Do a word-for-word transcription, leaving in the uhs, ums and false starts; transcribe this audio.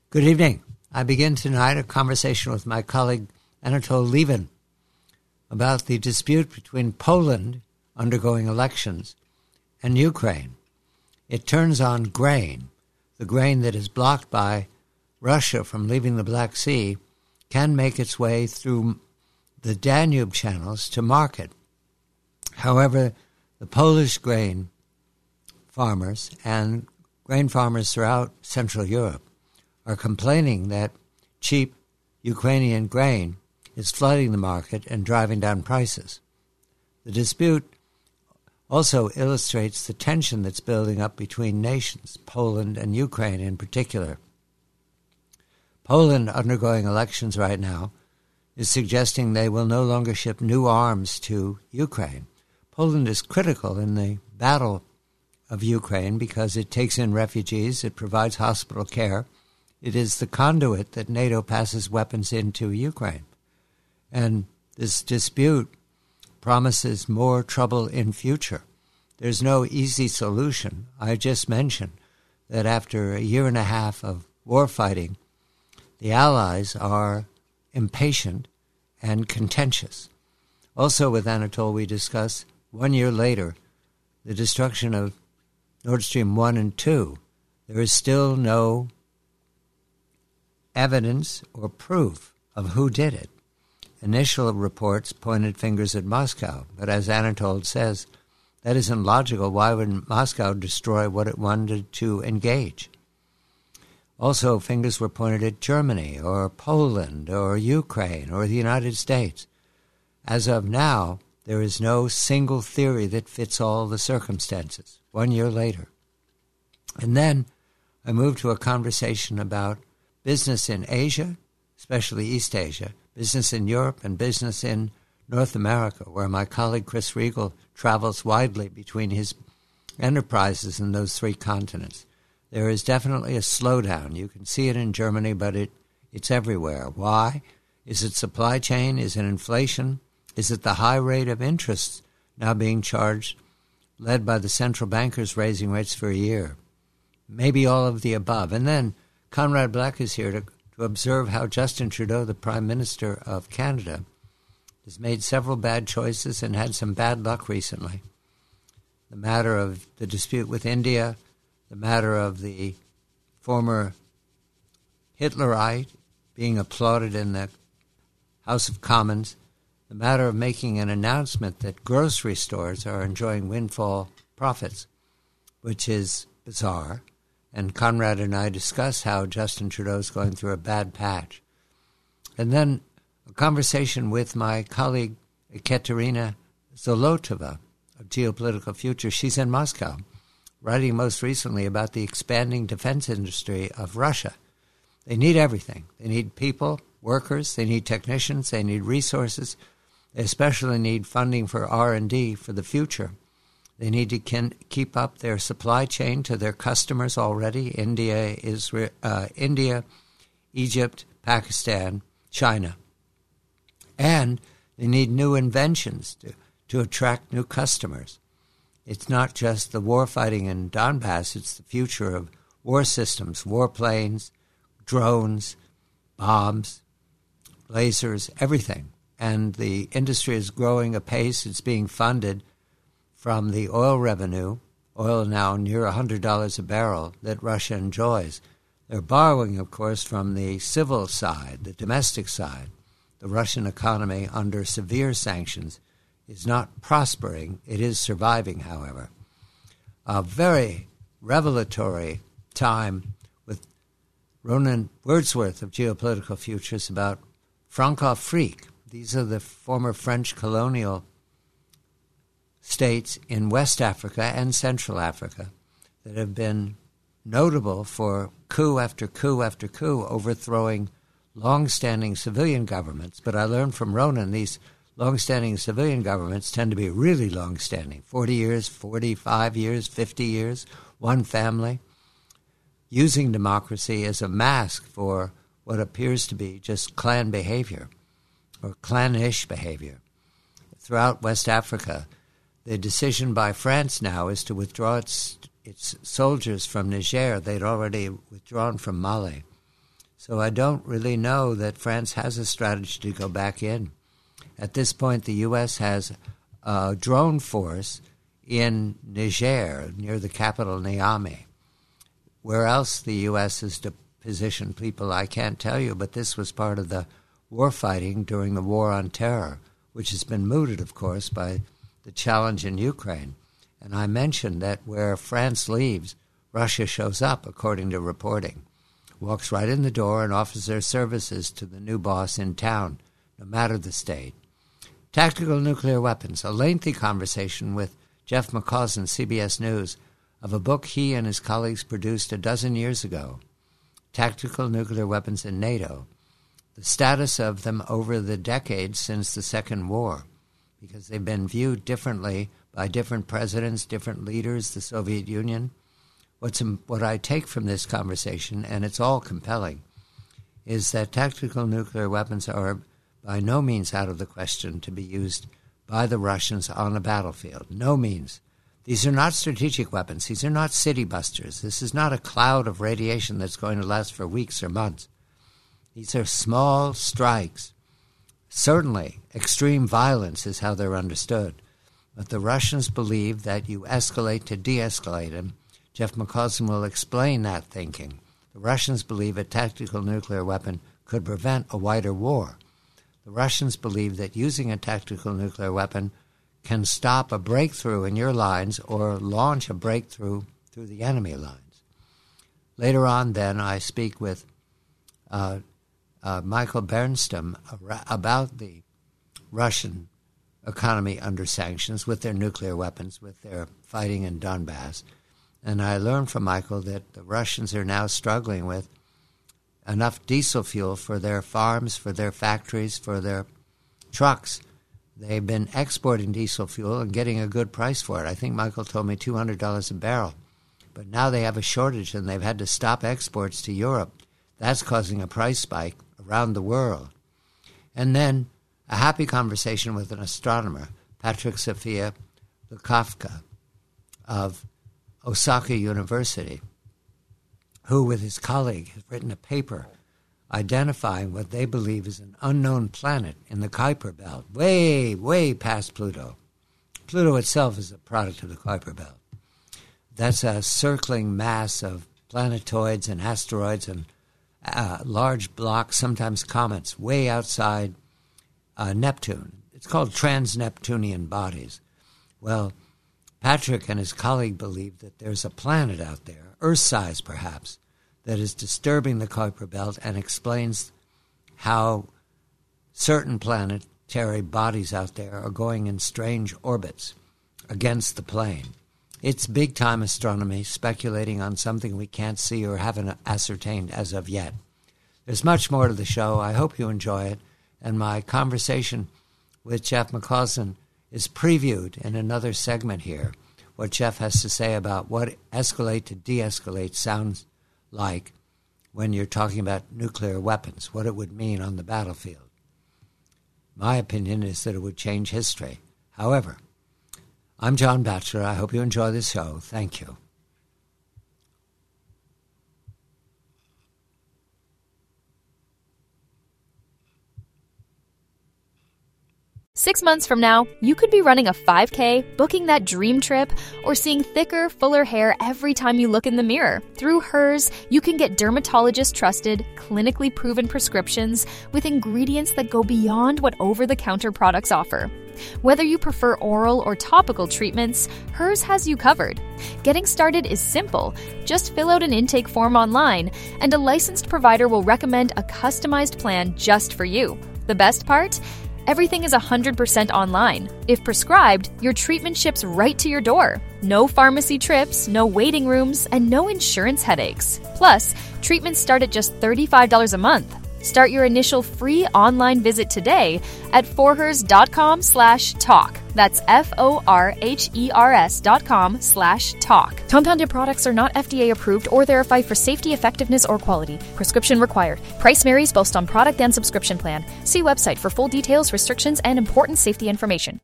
Good evening. I begin tonight a conversation with my colleague Anatol Lieven about the dispute between Poland, undergoing elections, and Ukraine. It turns on grain. The grain that is blocked by Russia from leaving the Black Sea can make its way through the Danube channels to market. However, the Polish grain farmers and grain farmers throughout Central Europe are complaining that cheap Ukrainian grain is flooding the market and driving down prices. The dispute also illustrates the tension that's building up between nations, Poland and Ukraine in particular. Poland, undergoing elections right now, is suggesting they will no longer ship new arms to Ukraine. Poland is critical in the battle of Ukraine because it takes in refugees, it provides hospital care. It is the conduit that NATO passes weapons into Ukraine. And this dispute promises more trouble in future. There's no easy solution. I just mentioned that after a year and a half of war fighting, the Allies are impatient and contentious. Also with Anatol, we discuss one year later the destruction of Nord Stream one and two. There is still no evidence or proof of who did it. Initial reports pointed fingers at Moscow, but as Anatol says, that isn't logical. Why would Moscow destroy what it wanted to engage? Also, fingers were pointed at Germany or Poland or Ukraine or the United States. As of now, there is no single theory that fits all the circumstances, one year later. And then I moved to a conversation about business in Asia, especially East Asia, business in Europe, and business in North America, where my colleague Chris Riegel travels widely between his enterprises in those three continents. There is definitely a slowdown. You can see it in Germany, but it, it's everywhere. Why? Is it supply chain? Is it inflation? Is it the high rate of interest now being charged, led by the central bankers raising rates for a year? Maybe all of the above. And then Conrad Black is here to, to observe how Justin Trudeau, the Prime Minister of Canada, has made several bad choices and had some bad luck recently. The matter of the dispute with India, the matter of the former Hitlerite being applauded in the House of Commons, the matter of making an announcement that grocery stores are enjoying windfall profits, which is bizarre. And Conrad and I discuss how Justin Trudeau is going through a bad patch. And then a conversation with my colleague Ekaterina Zolotova of Geopolitical Future. She's in Moscow, writing most recently about the expanding defense industry of Russia. They need everything. They need people, workers, they need technicians, they need resources. They especially need funding for R and D for the future. They need to can, keep up their supply chain to their customers already, India, Israel, uh, India, Egypt, Pakistan, China. And they need new inventions to, to attract new customers. It's not just the war fighting in Donbass, it's the future of war systems, warplanes, drones, bombs, lasers, everything. And the industry is growing apace. It's being funded from the oil revenue, oil now near one hundred dollars a barrel, that Russia enjoys. They're borrowing, of course, from the civil side, the domestic side. The Russian economy, under severe sanctions, is not prospering. It is surviving, however. A very revelatory time with Ronan Wordsworth of Geopolitical Futures about Franc-Afrique. These are the former French colonial states in West Africa and Central Africa that have been notable for coup after coup after coup, overthrowing long-standing civilian governments. But I learned from Ronan these long-standing civilian governments tend to be really long-standing, forty years, forty-five years, fifty years, one family, using democracy as a mask for what appears to be just clan behavior or clannish behavior. Throughout West Africa, the decision by France now is to withdraw its its soldiers from Niger. They'd already withdrawn from Mali. So I don't really know that France has a strategy to go back in. At this point, the U S has a drone force in Niger, near the capital Niamey. Where else the U S has to position people, I can't tell you, but this was part of the war fighting during the War on Terror, which has been mooted, of course, by the challenge in Ukraine. And I mentioned that where France leaves, Russia shows up, according to reporting, walks right in the door and offers their services to the new boss in town, no matter the state. Tactical nuclear weapons, a lengthy conversation with Jeff McCausland, C B S News, of a book he and his colleagues produced a dozen years ago, Tactical Nuclear Weapons in NATO, the status of them over the decades since the Second War, because they've been viewed differently by different presidents, different leaders, the Soviet Union. What's what I take from this conversation, and it's all compelling, is that tactical nuclear weapons are by no means out of the question to be used by the Russians on a battlefield. No means. These are not strategic weapons. These are not city busters. This is not a cloud of radiation that's going to last for weeks or months. These are small strikes. Certainly, extreme violence is how they're understood. But the Russians believe that you escalate to de-escalate them. Jeff McCausland will explain that thinking. The Russians believe a tactical nuclear weapon could prevent a wider war. The Russians believe that using a tactical nuclear weapon can stop a breakthrough in your lines or launch a breakthrough through the enemy lines. Later on, then, I speak with uh, uh, Michael Bernstam about the Russian economy under sanctions with their nuclear weapons, with their fighting in Donbass. And I learned from Michael that the Russians are now struggling with enough diesel fuel for their farms, for their factories, for their trucks. They've been exporting diesel fuel and getting a good price for it. I think Michael told me two hundred dollars a barrel. But now they have a shortage and they've had to stop exports to Europe. That's causing a price spike around the world. And then a happy conversation with an astronomer, Patrick Sophia Lukavka of Osaka University, who with his colleague has written a paper identifying what they believe is an unknown planet in the Kuiper Belt, way, way past Pluto. Pluto itself is a product of the Kuiper Belt. That's a circling mass of planetoids and asteroids and uh, large blocks, sometimes comets, way outside uh, Neptune. It's called trans-Neptunian bodies. Well, Patrick and his colleague believe that there's a planet out there, Earth-size perhaps, that is disturbing the Kuiper Belt and explains how certain planetary bodies out there are going in strange orbits against the plane. It's big-time astronomy speculating on something we can't see or haven't ascertained as of yet. There's much more to the show. I hope you enjoy it. And my conversation with Jeff McCausland is previewed in another segment here, what Jeff has to say about what escalate to de-escalate sounds like when you're talking about nuclear weapons, what it would mean on the battlefield. My opinion is that it would change history. However, I'm John Batchelor. I hope you enjoy this show. Thank you. Six months from now, you could be running a five K, booking that dream trip, or seeing thicker, fuller hair every time you look in the mirror. Through Hers, you can get dermatologist-trusted, clinically proven prescriptions with ingredients that go beyond what over-the-counter products offer. Whether you prefer oral or topical treatments, Hers has you covered. Getting started is simple. Just fill out an intake form online, and a licensed provider will recommend a customized plan just for you. The best part? Everything is one hundred percent online. If prescribed, your treatment ships right to your door. No pharmacy trips, no waiting rooms, and no insurance headaches. Plus, treatments start at just thirty-five dollars a month. Start your initial free online visit today at forhers.com slash talk. That's F-O-R-H-E-R-S dot com slash talk. Compounded products are not F D A approved or verified for safety, effectiveness, or quality. Prescription required. Price varies based on product and subscription plan. See website for full details, restrictions, and important safety information.